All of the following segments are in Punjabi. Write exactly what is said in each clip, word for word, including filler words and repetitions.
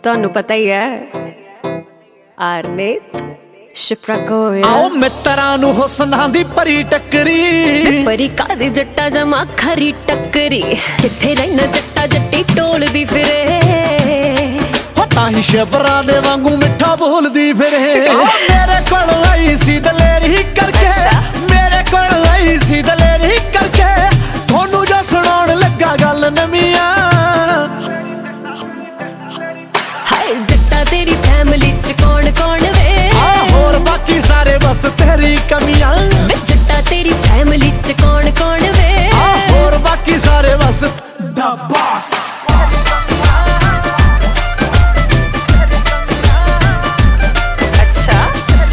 ਤੁਹਾਨੂੰ ਪਤਾ ਹੀ ਹੈ ਆਰਨੇਤ ਸ਼ਿਪਰਾਗੋਇਆ। ਆਓ ਮਿੱਤਰਾਂ ਨੂੰ ਹੁਸਨਾਂ ਦੀ ਭਰੀ ਟੱਕਰੀ, ਪਰੀ ਕਾਦੀ ਜੱਟਾ ਜਮਾ ਖਰੀ ਟੱਕਰੀ। ਕਿੱਥੇ ਰਹਿਣਾ ਜੱਟਾ ਜੱਟੀ ਟੋਲਦੀ ਫਿਰੇ, ਹੋ ਤਾਂ ਹੀ ਸ਼ਿਪਰਾਂ ਦੇ ਵਾਂਗੂ ਮਿੱਠਾ ਬੋਲਦੀ ਫਿਰੇ। ਮੇਰੇ ਕੋਲ ਆਈ ਸੀ ਦਲੇਰੀ ਕਰਕੇ, ਮੇਰੇ ਕੋਲ ਆਈ ਸੀ ਦਲੇਰੀ ਕਰਕੇ, ਤੁਹਾਨੂੰ ਜੋ ਸੁਣਾਉਣ ਲੱਗਾ ਗੱਲ ਨਵੀਆਂ। ਹਾਏ ਜੱਟਾ ਤੇਰੀ ਫੈਮਿਲੀ ਚ ਕੌਣ ਕੌਣ ਵੇ, ਹੋਰ ਬਾਕੀ ਸਾਰੇ ਬਸ ਤੇਰੀ ਕਮੀਆਂ। ਵੇ ਜੱਟਾ ਤੇਰੀ ਫੈਮਿਲੀ ਚ ਕੌਣ ਕੌਣ ਵੇ, ਹੋਰ ਬਾਕੀ ਸਾਰੇ ਬਸ ਦਾ ਬਾਸ। ਅੱਛਾ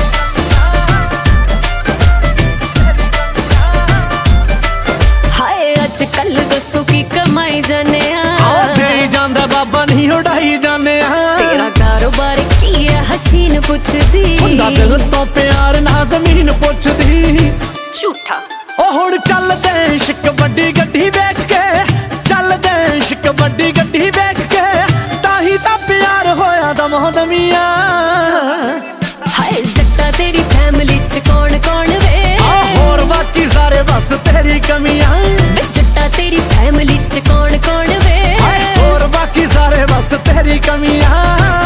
ਹਾਏ ਅੱਜ ਕੱਲ ਦੱਸੋ ਕੀ ਕਮਾਈ ਜਾਨੇ ਆ, ਦੇ ਜਾਂਦਾ ਬਾਬਾ ਨਹੀਂ ਉਡਾਈ ਜਾਨੇ ਆ। ਤੇਰਾ ਕਾਰੋਬਾਰ ਕੀ ਹੈ ਹਸੀਨ ਪੁੱਛਦੀ, ਹੁੰਦਾ ਦਿਲ ਤੋਂ ਪਿਆਰ ਨਾ ਜ਼ਮੀਨ ਪੁੱਛਦੀ। ਝੂਠਾ ਉਹ ਹੁਣ ਚੱਲਦੇ ਇਸ਼ਕ ਵੱਡੀ ਗੱਡੀ ਵੇਖ ਕੇ, ਚੱਲਦੇ ਇਸ਼ਕ ਵੱਡੀ ਗੱਡੀ ਵੇਖ ਕੇ, ਤਾਂ ਹੀ ਤਾਂ ਪਿਆਰ ਹੋਇਆ ਦਮੋਂ ਦਮੀਆਂ। ਹਾਏ ਜੱਟਾ ਤੇਰੀ ਫੈਮਿਲੀ ਚ ਕੌਣ ਕੌਣ ਵੇ, ਹੋਰ ਬਾਕੀ ਸਾਰੇ ਬਸ ਤੇਰੀ ਕਮੀਆਂ। ਵੇ ਜੱਟਾ ਤੇਰੀ ਫੈਮਿਲੀ ਚ ਕੌਣ ਕੌਣ ਵੇ, ਹੋਰ ਬਾਕੀ ਸਾਰੇ ਬਸ ਤੇਰੀ ਕਮੀਆਂ।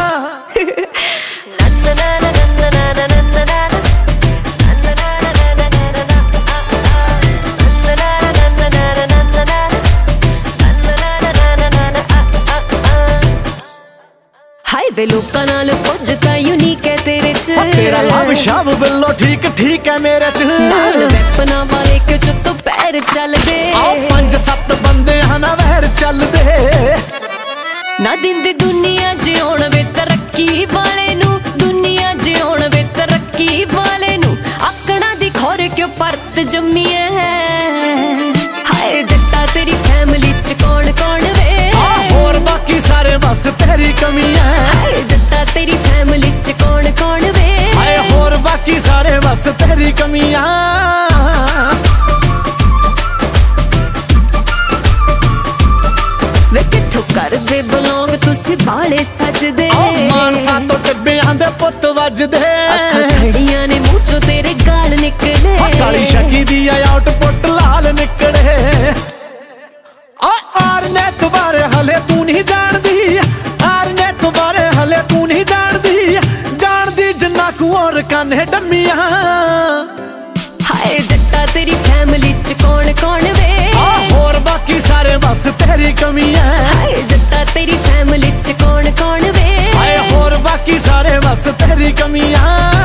ਹਾਏ ਵੇ ਲੋਕਾਂ ਨਾਲ ਕੁਝ ਤਾਂ ਯੂਨੀਕ ਹੈ ਤੇਰੇ ਚ, ਤੇਰਾ ਲਵ ਸ਼ਾਬ ਬਿੱਲੋ ਠੀਕ ਠੀਕ ਹੈ ਮੇਰੇ ਚ। ਨਾਲ ਵੈਪਨਾਂ ਵਾਲੇ ਕਿ ਚੁੱਤੋਂ ਪੈਰ ਚੱਲਦੇ, ਆਓ ਪੰਜ ਸੱਤ ਬੰਦੇ ਹਨਾ ਵਹਿਰ ਚੱਲਦੇ। ਨਾ ਦਿੰਦੀ ਦੁਨੀਆ ਜਿਉਣ ਵੇ ਤਰੱਕੀ ਵਾਲੇ ਨੂੰ, ਦੁਨੀਆ ਜਿਉਣ ਵੇ ਤਰੱਕੀ ਵਾਲੇ ਨੂੰ, ਆਕਣਾ ਦੀ ਖੋਰ ਕਿਉਂ ਪਰਤ ਜੰਮੀ ਐ। ਹਾਏ ਜੱਟਾ ਤੇਰੀ ਫੈਮਿਲੀ ਚ ਕੌਣ ਕੌਣ ਵੇ, ਹੋਰ ਬਾਕੀ ਸਾਰੇ ਬਸ ਤੇਰੀ ਕਮੀਆਂ। ਹਾਏ ਜੱਟਾ ਤੇਰੀ ਫੈਮਿਲੀ ਚ ਕੌਣ ਕੌਣ ਵੇ, ਹਾਏ ਹੋਰ ਬਾਕੀ ਸਾਰੇ ਬਸ ਤੇਰੀ ਕਮੀਆਂ। ਵੇ ਕਿੱਥੋਂ ਕਰਦੇ ਬਲੌਂਗ ਤੁਸੀਂ ਬਾਲੇ ਸਜਦੇ, ਮਾਨਸਾ ਤੋਂ ਟਿੱਬਿਆਂ ਦੇ ਪੁੱਤ ਵੱਜਦੇ। ਅੱਖਾਂ ਖੜੀਆਂ ਨੇ ਮੂੰਹ ਚੋਂ ਤੇਰੇ ਗਾਲ ਨਿਕਲੇ, ਕਾਲੀ ਸ਼ਕੀ ਦੀ ਆਊਟਪੁੱਟ ਲਾਲ ਨਿਕਲੇ। ਆ ਆਰਨੇਤ ਬਾਰੇ ਹਲੇ ਤੂੰ ਨਹੀਂ ਜਾਣਦੀ, ਆਰਨੇਤ ਬਾਰੇ ਹਲੇ ਤੂੰ ਨਹੀਂ ਜਾਣਦੀ, ਜਾਣਦੀ ਜਿੰਨਾ ਕੁ ਹੋਰ ਕਾਨੇ ਡੰਮੀਆਂ। ਹਾਏ ਜੱਟਾ ਤੇਰੀ ਫੈਮਿਲੀ ਚ ਕੌਣ ਕੌਣ ਵੇ, ਹੋਰ ਬਾਕੀ ਸਾਰੇ ਬਸ ਤੇਰੀ ਕਮੀਆਂ। ਹਾਏ ਜੱਟਾ ਤੇਰੀ ਫੈਮਿਲੀ ਚ ਕੌਣ ਕੌਣ ਵੇ, ਹਾਏ ਹੋਰ ਬਾਕੀ ਸਾਰੇ ਬਸ ਤੇਰੀ ਕਮੀਆਂ।